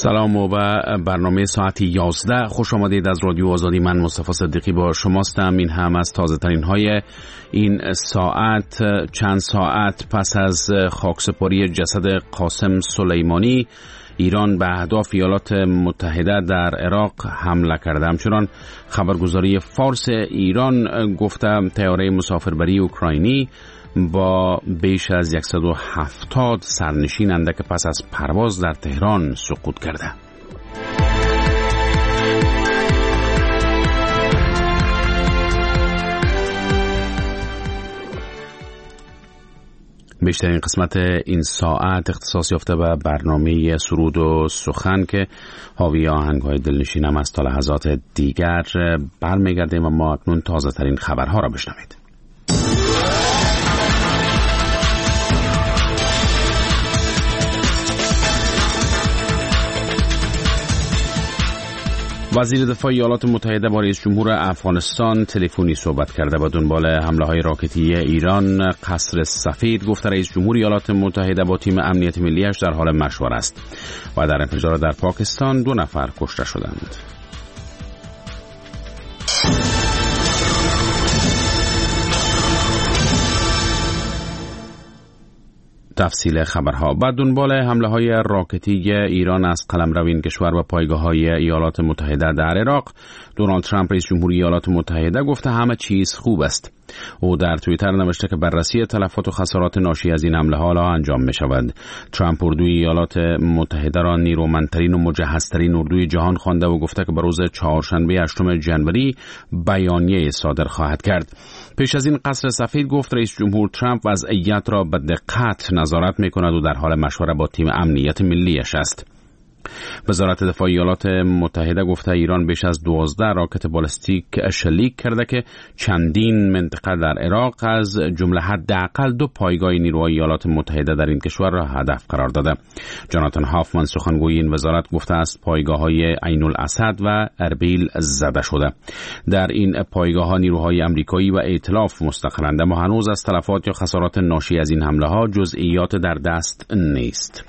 سلام و برنامه ساعت 11 خوش آمدید. از رادیو آزادی من مصطفی صدیقی با شماستم. این هم از تازه ترین های این ساعت. چند ساعت پس از خاکسپاری جسد قاسم سلیمانی، ایران به اهداف ایالات متحده در عراق حمله کرده. همچنان خبرگزاری فارس ایران گفته طیاره مسافربری اوکراینی با بیش از 170 سرنشین اندک پس از پرواز در تهران سقوط کرده. بیشترین قسمت این ساعت اختصاص یافته به برنامه سرود و سخن که حاوی آهنگ‌های دلنشین هم است. تا لحظات دیگر برمیگردیم و ما اکنون تازه ترین خبرها را بشنوید. وزیر دفاع ایالات متحده با رئیس جمهور افغانستان تلفنی صحبت کرده. با دنبال حمله‌های راکتی ایران قصر سفید، گفته رئیس جمهور ایالات متحده با تیم امنیت ملی‌اش در حال مشورت است. و در انفجار در پاکستان 2 نفر کشته شدند. تفصیل خبرها. بعد دنبال حمله‌های راکتی ایران از قلمرو این کشور و پایگاه‌های ایالات متحده در عراق، دونالد ترامپ رئیس جمهوری ایالات متحده گفته همه چیز خوب است. او در توییتر نوشته که بررسی تلفات و خسارات ناشی از این حمله ها انجام می شود. ترامپ اردوی ایالات متحده را نیرومندترین و مجهزترین اردوی جهان خوانده و گفته که به روز چهارشنبه 8 ژانویه بیانیه صادر خواهد کرد. پیش از این قصر سفید گفت رئیس جمهور ترامپ وضعیت را به دقت نظارت می کند و در حال مشوره با تیم امنیت ملیش است. وزارت دفاع ایالات متحده گفته ایران بیش از 12 راکت بالستیک شلیک کرده که چندین منطقه در عراق از جمله حداقل 2 پایگاه نیروهای ایالات متحده در این کشور را هدف قرار داده. جاناتان هافمن سخنگوی این وزارت گفته است پایگاه‌های عین الاسد و اربیل زده شده. در این پایگاه‌ها نیروهای آمریکایی و ائتلاف مستقرند، اما هنوز از تلفات یا خسارات ناشی از این حمله‌ها جزئیات در دست نیست.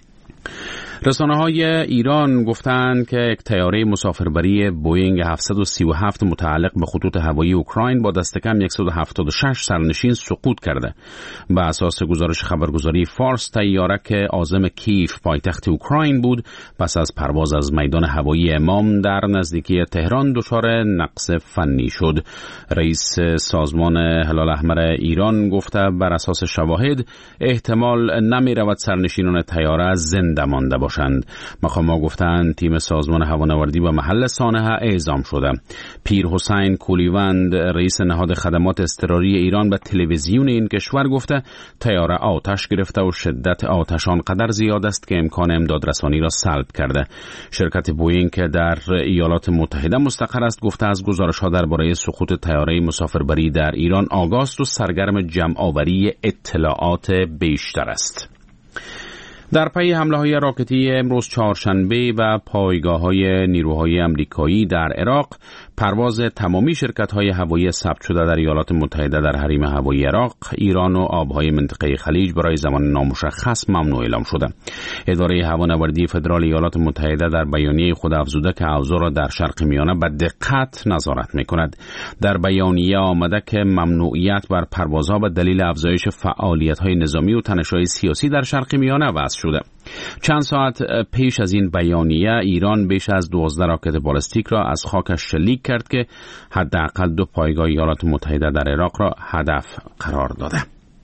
رسانه‌های ایران گفتند که یک طیاره مسافربری بوئینگ 737 متعلق به خطوط هوایی اوکراین با دست کم 176 سرنشین سقوط کرده. به اساس گزارش خبرگزاری فارس، طیاره که عازم کیف پایتخت اوکراین بود، پس از پرواز از میدان هوایی امام در نزدیکی تهران دچار نقص فنی شد. رئیس سازمان هلال احمر ایران گفته بر اساس شواهد احتمال نمی‌رود سرنشینان طیاره زنده مانده باشند. مقام‌ها گفتند تیم سازمان هوانوردی به محل صحنه اعزام شده. پیر حسین کولیوند رئیس نهاد خدمات اضطراری ایران به تلویزیون این کشور گفته طیاره آتش گرفته و شدت آتش آنقدر زیاد است که امکان امدادرسانی را سلب کرده. شرکت بوئینگ که در ایالات متحده مستقر است گفته از گزارش‌ها درباره سقوط طیاره مسافربری در ایران آگاه است و سرگرم جمع‌آوری اطلاعات بیشتر است. در پی حمله‌های راکتی امروز چهارشنبه و پایگاه‌های نیروهای آمریکایی در عراق، پرواز تمامی شرکت‌های هوایی ثبت شده در ایالات متحده در حریم هوایی عراق، ایران و آب‌های منطقه خلیج برای زمان نامشخص ممنوع اعلام شده. اداره هوانوردی فدرال ایالات متحده در بیانیه خود افزوده که اوضاع را در شرق میانه به دقت نظارت می‌کند. در بیانیه آمده که ممنوعیت بر پروازها به دلیل افزایش فعالیت‌های نظامی و تنش‌های سیاسی در شرق میانه وضع شده. چند ساعت پیش از این بیانیه ایران بیش از 12 راکت بالستیک را از خاکش شلیک کرد که حداقل 2 پایگاه ایالات متحده در عراق را هدف قرار داده.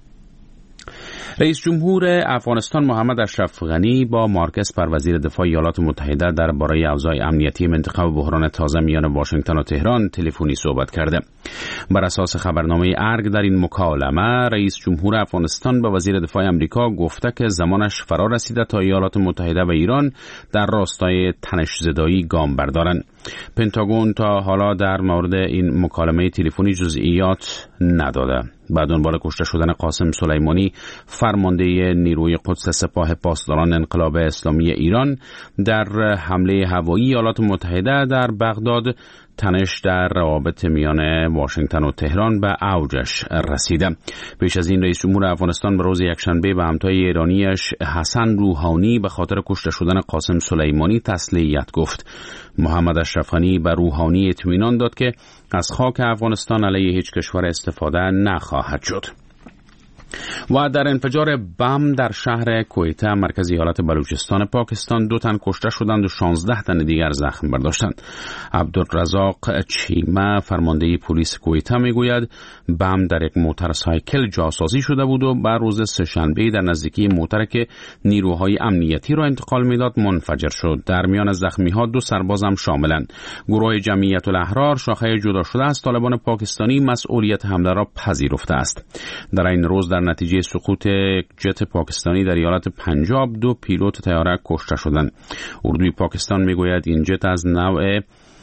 رئیس جمهور افغانستان محمد اشرف غنی با مارک اسپر وزیر دفاع ایالات متحده درباره اوضاع امنیتی منطقه و بحران تازه میان واشنگتن و تهران تلفنی صحبت کرده. بر اساس خبرنامه ارگ در این مکالمه رئیس جمهور افغانستان به وزیر دفاع آمریکا گفته که زمانش فرا رسیده تا ایالات متحده و ایران در راستای تنش‌زدایی گام بردارند. پنتاگون تا حالا در مورد این مکالمه تلفنی جزئیات نداده. بعد دنبال کشته شدن قاسم سلیمانی، فرمانده نیروی قدس سپاه پاسداران انقلاب اسلامی ایران در حمله هوایی ایالات متحده در بغداد، تنش در روابط میان واشنگتن و تهران به اوجش رسیده. پیش از این رئیس جمهور افغانستان به روز یکشنبه به همتای ایرانیش حسن روحانی به خاطر کشته شدن قاسم سلیمانی تسلیت گفت. محمد اشرف غنی به روحانی اطمینان داد که از خاک افغانستان علیه هیچ کشور استفاده نخواهد شد. و در انفجار بم در شهر کویته مرکز ایالت بلوچستان پاکستان 2 تن کشته شدند و 16 تن دیگر زخم برداشتند. عبدالرزاق چیمه فرمانده پلیس کویته میگوید بم در یک موتورسایکل جاسازی شده بود و بر روز سه‌شنبه در نزدیکی موتر که نیروهای امنیتی را انتقال میداد منفجر شد. در میان زخمی‌ها 2 سرباز هم شاملند. گروه جمعیت الاحرار شاخه جدا شده از طالبان پاکستانی مسئولیت حمله را پذیرفته است. در این روز در نتیجه سقوط جت پاکستانی در ایالت پنجاب 2 پیلوت طیاره کشته شدند. اردوی پاکستان میگوید این جت از نوع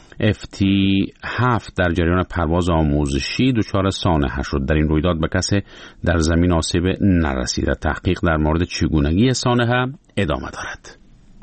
FT-7 در جریان پرواز آموزشی دچار سانحه شد. در این رویداد به کسی در زمین آسیب نرسیده. تحقیق در مورد چگونگی سانحه ادامه دارد.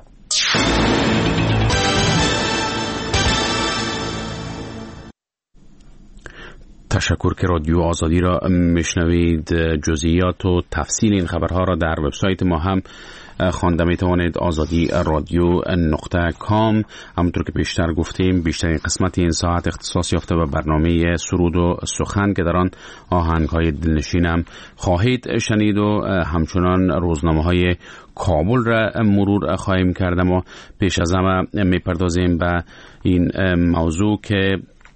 تشکر که رادیو آزادی را میشنوید. جزئیات و تفصیل این خبرها را در وبسایت ما هم خوانده میتوانید، آزادی رادیو .com. همونطور که بیشتر گفتیم بیشترین قسمت این ساعت اختصاص یافته به برنامه سرود و سخن که در آن آهنگ‌های دلنشین هم خواهید شنید و همچنان روزنامه‌های کابل را مرور خواهیم کرد. ما پیش از همه میپردازیم به این موضوع که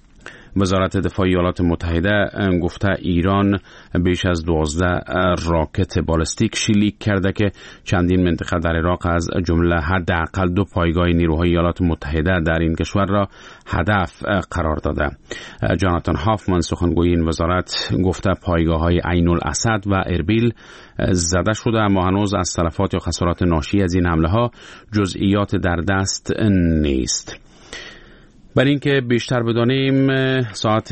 وزارت دفاع ایالات متحده گفته ایران بیش از 12 راکت بالستیک شلیک کرده که چندین منطقه در عراق از جمله حداقل 2 پایگاه نیروهای ایالات متحده در این کشور را هدف قرار داده. جاناتان هافمان سخنگوی این وزارت گفته پایگاه‌های عین الاسد و اربیل زده شده، اما هنوز از تلفات یا خسارات ناشی از این حمله‌ها جزئیات در دست نیست. برای اینکه بیشتر بدانیم ساعت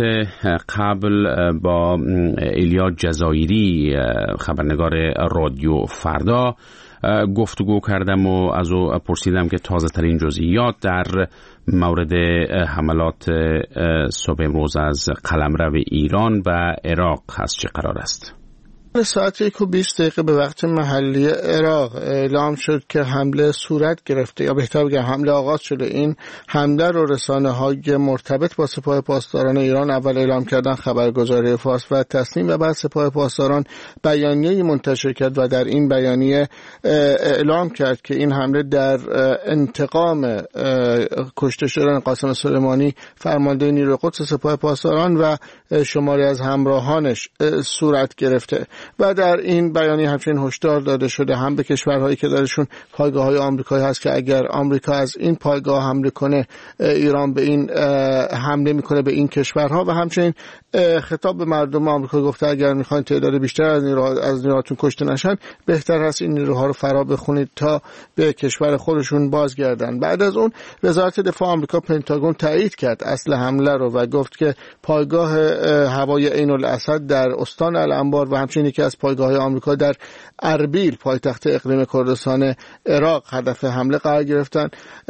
قبل با ایلیا جزایری خبرنگار رادیو فردا گفتگو کردم و از او پرسیدم که تازه ترین جزئیات در مورد حملات صبح امروز از قلمرو ایران و عراق هست چه قرار است. ساعت 1:20 به وقت محلی عراق اعلام شد که حمله صورت گرفته، یا بهتر بگم حمله آغاز شده. این حمله رو رسانه‌های مرتبط با سپاه پاسداران ایران اول اعلام کردن، خبرگزاری فارس و تسنیم، و بعد سپاه پاسداران بیانیه‌ای منتشر کرد و در این بیانیه اعلام کرد که این حمله در انتقام کشته شدن قاسم سلیمانی فرمانده نیروی قدس سپاه پاسداران و شماری از همراهانش صورت گرفته. و در این بیانیه همچنین هشدار داده شده هم به کشورهایی که درشون پایگاه‌های آمریکایی هست که اگر آمریکا از این پایگاه حمله کنه ایران به این حمله میکنه به این کشورها، و همچنین خطاب به مردم آمریکا گفته اگر میخواین تعداد بیشتر از نیروهاتون کشته نشن بهتر هست این نیروها رو فرا بخونید تا به کشور خودشون بازگردن. بعد از اون وزارت دفاع آمریکا پنتاگون تایید کرد اصل حمله رو و گفت که پایگاه هوایی عین الاسد در استان الانبار و همچنین یکی از پایگاه‌های آمریکا در اربیل پایتخت اقلیم کردستان عراق هدف حمله قرار گرفتن.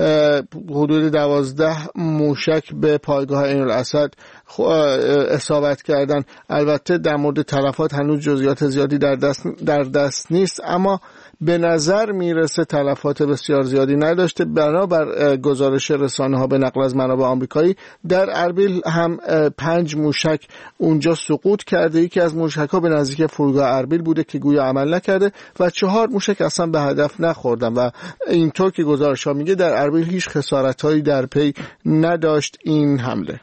حدود 12 موشک به پایگاه عین الاسد اصابت کردن. البته در مورد تلفات هنوز جزئیات زیادی در دست نیست، اما به نظر میرسه تلفات بسیار زیادی نداشته. بنابر گزارش رسانه‌ها به نقل از منابع آمریکایی در اربیل هم 5 موشک اونجا سقوط کرده. یکی از موشک‌ها به نزدیک فرودگاه اربیل بوده که گویا عمل نکرده و 4 موشک اصلا به هدف نخوردن و اینطور که گزارش‌ها میگه در اربیل هیچ خسارت‌هایی در پی نداشت این حمله.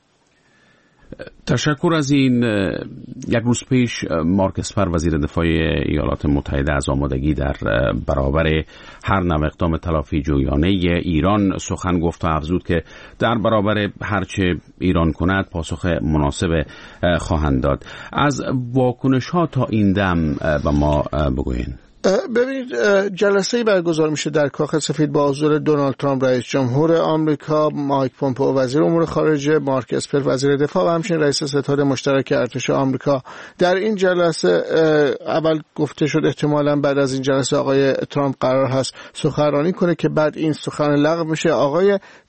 تشکر از این. یک روز پیش مارک اسپر وزیر دفاع ایالات متحده از آمادگی در برابر هر نوع اقدام تلافی جویانه ایران سخن گفت و افزود که در برابر هرچه ایران کند پاسخ مناسب خواهند داد. از واکنش ها تا این دم به ما بگوین. ببینید جلسه‌ای برگزار میشه در کاخ سفید با حضور دونالد ترامپ رئیس جمهور آمریکا، مایک پومپئو وزیر امور خارجه، مارک اسپر وزیر دفاع و همچنین رئیس ستاد مشترک ارتش آمریکا. در این جلسه اول گفته شد احتمالاً بعد از این جلسه آقای ترامپ قرار هست سخنرانی کنه که بعد این سخن لغو میشه. آقای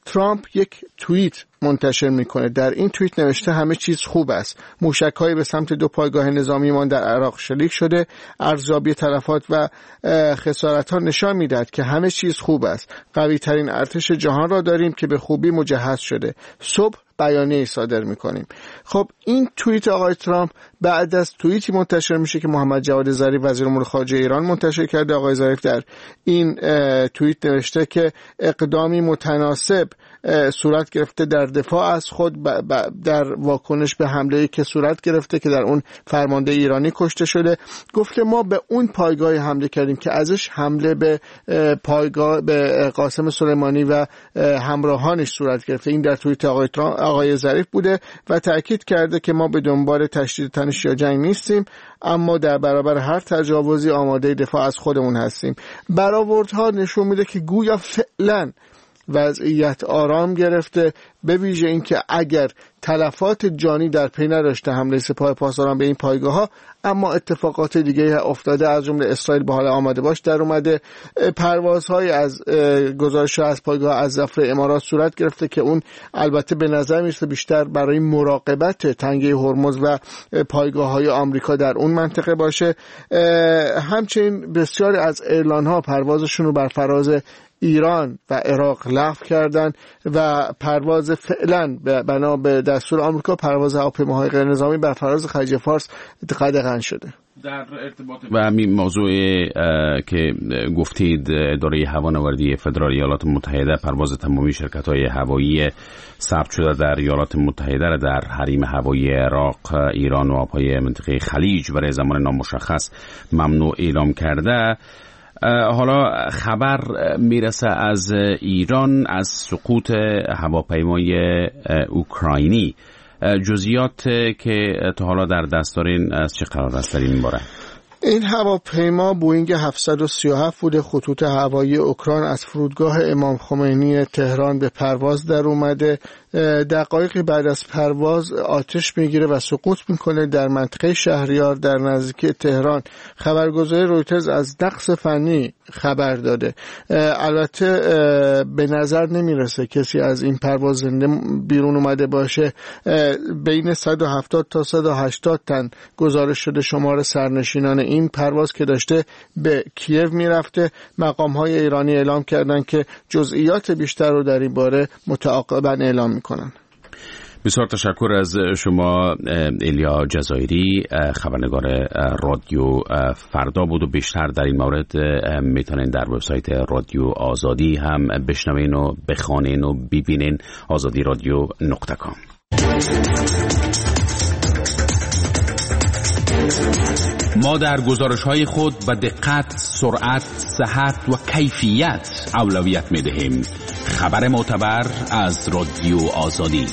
ترامپ یک توییت منتشر میکنه. در این توییت نوشته همه چیز خوب است. موشک‌هایی به سمت 2 پایگاه نظامیمان در عراق شلیک شده. ارزیابی تلفات و خسارت‌ها نشان میدهد که همه چیز خوب است. قوی ترین ارتش جهان را داریم که به خوبی مجهز شده. صبح بیانیه صادر میکنیم. خب این توییت آقای ترامپ بعد از توییتی منتشر میشه که محمد جواد ظریف وزیر امور خارجه ایران منتشر کرده. آقای ظریف در این توییت نوشته که اقدامی متناسب صورت گرفته در دفاع از خود در واکنش به حمله‌ای که صورت گرفته که در اون فرمانده ایرانی کشته شده. گفته ما به اون پایگاه حمله کردیم که ازش حمله به پایگاه به قاسم سلیمانی و همراهانش صورت گرفته. این در توییت آقای ظریف بوده و تأکید کرده که ما به دنبال تشدید تنش یا جنگ نیستیم، اما در برابر هر تجاوزی آماده دفاع از خودمون هستیم. برآوردها نشون میده که گویا فعلا وضعیت آرام گرفته، به ویژه اینکه اگر تلفات جانی در پی نداشته حمله سپاه پاسداران به این پایگاه ها، اما اتفاقات دیگه افتاده، از جمله اسرائیل به حال آماده باش در اومده. پروازهای از گزارش از پایگاه از ظفر امارات صورت گرفته که اون البته به نظر میرسه بیشتر برای مراقبت تنگه هرمز و پایگاه‌های آمریکا در اون منطقه باشه. همچنین بسیاری از ایرلاین ها پروازشون رو بر فراز ایران و عراق لغو کردن و پرواز فعلا بنا به دستور آمریکا پرواز هواپیماهای غیر نظامی بر فراز خلیج فارس قدغن شده. در ارتباط با همین موضوع که گفتید، اداره هوانوردی فدرال ایالات متحده پرواز تمامی شرکت‌های هوایی ثبت شده در ایالات متحده را در حریم هوایی عراق، ایران و آبهای منطقه خلیج برای زمان نامشخص ممنوع اعلام کرده. حالا خبر میرسه از ایران از سقوط هواپیمای اوکراینی. جزئیات که تا حالا در دست دارین از چه قرار است در این باره؟ این هواپیما بوینگ 737 بوده. خطوط هوایی اوکراین از فرودگاه امام خمینی تهران به پرواز در اومده. دقایقی بعد از پرواز آتش میگیره و سقوط میکنه در منطقه شهریار در نزدیکی تهران. خبرگزاری رویترز از نقص فنی خبر داده. البته به نظر نمیرسه کسی از این پرواز زنده بیرون اومده باشه. بین 170 تا 180 تن گزارش شده شمار سرنشینان این پرواز که داشته به کیف میرفته. مقام‌های ایرانی اعلام کردن که جزئیات بیشتر رو در این باره متعاقباً اعلام میکنن. بسیار تشکر از شما ایلیا جزایری، خبرنگار رادیو فردا بود و بیشتر در این مورد میتونین در وبسایت رادیو آزادی هم بشنوین و بخوانین و ببینین، azadiradio.com. ما در گزارش‌های خود به دقت، سرعت، صحت و کیفیت اولویت می‌دهیم. خبر معتبر از رادیو آزادی.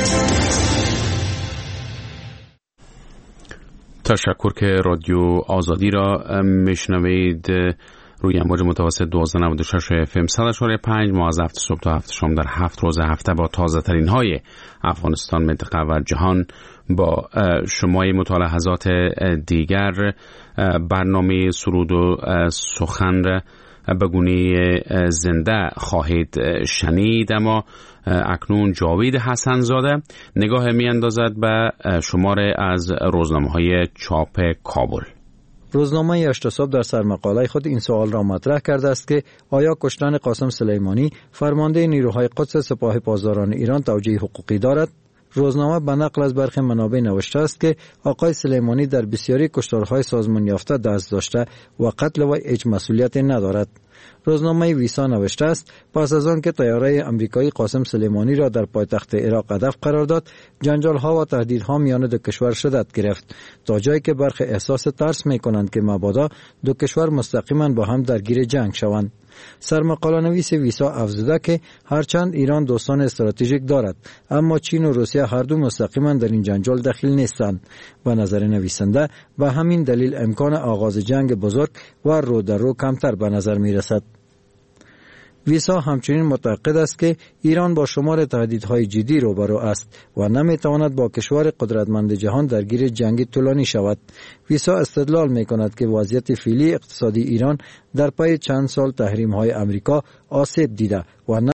تشکر که رادیو آزادی را میشنوید. روی امواج متوسط 1296 FM 100.5 ما از 7 صبح تا 7 شام در 7 روز هفته با تازه ترین های افغانستان، منطقه و جهان با شمای مطالعات دیگر. برنامه سرود و سخن به گونه زنده خواهید شنید، اما اکنون جاوید حسنزاده نگاه می اندازد به شماره از روزنامه‌های چاپ کابل. روزنامه اشتصاب در سرمقاله خود این سوال را مطرح کرده است که آیا کشتن قاسم سلیمانی فرمانده نیروهای قدس سپاه پاسداران ایران توجیه حقوقی دارد؟ روزنامه به نقل از برخی منابع نوشته است که آقای سلیمانی در بسیاری کشتارهای سازمان یافته دست داشته و قتل وی هیچ مسئولیت ندارد. روزنامه ویسا نوشته است پس از آن که طیاره امریکایی قاسم سلیمانی را در پایتخت عراق هدف قرار داد، جنجال‌ها و تهدیدها میان دو کشور شدت گرفت تا جایی که برخی احساس ترس می‌کنند که مبادا دو کشور مستقیما با هم درگیر جنگ شوند. سرمقاله نویس ویسا افزوده که هرچند ایران دوستان استراتژیک دارد، اما چین و روسیه هر دو مستقیما در این جنجال دخیل نیستند. به نظر نویسنده به همین دلیل امکان آغاز جنگ بزرگ و رو در رو کمتر به نظر می رسد. ویسا همچنین معتقد است که ایران با شمار تهدیدهای جدی روبرو است و نمیتواند با کشور قدرتمند جهان درگیر جنگی طولانی شود. ویسا استدلال میکند که وضعیت فعلی اقتصادی ایران در پی چند سال تحریم‌های امریکا آسیب دیده و